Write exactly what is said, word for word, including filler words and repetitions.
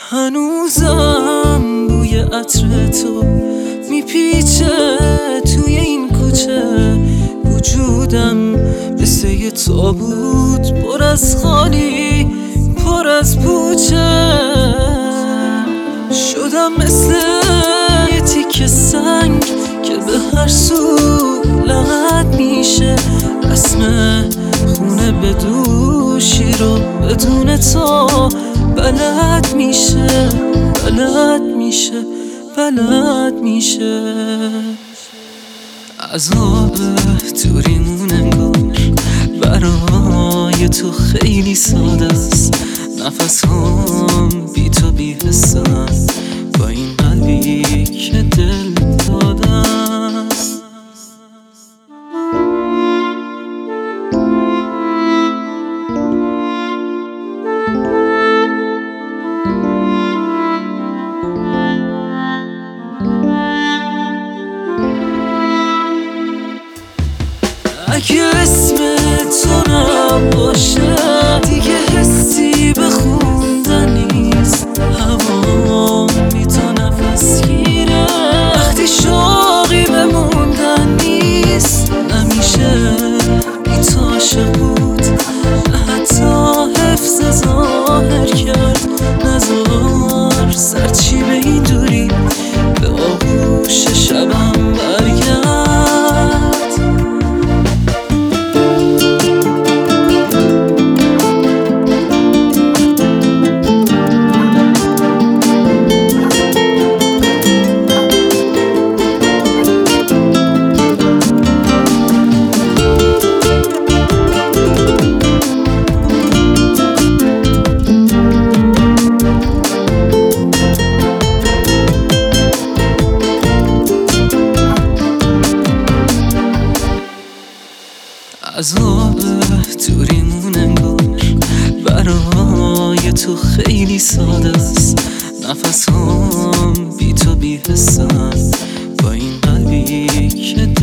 هنوزم بوی عطر تو میپیچه توی این کوچه، وجودم مثل یه تابوت پر از خالی، پر از پوچه. شدم مثل یه تیکه سنگ که به هر سو لغت میشه، رسم خونه به دوشی رو بدون تو بلد میشه، بلد میشه، بلد میشه. عذاب توریمون انگار برای تو خیلی ساده است. نفس هم بی تو بی حسن با این قلبی که دل داده است. اگه اسم تو نباشه دیگه حسی به خوندن نیست، هوا بی تو نفس گیره وقتی شوقی بموندن نیست. نمیشه بی تو عاشق بود، حتی حفظ ظاهر کرد. نذار سرچی به این دوری به آغوش شبم برگرد. عذاب توریمون انگار برای تو خیلی ساده است. نفس هم بی تو بی حسن با این قلبی که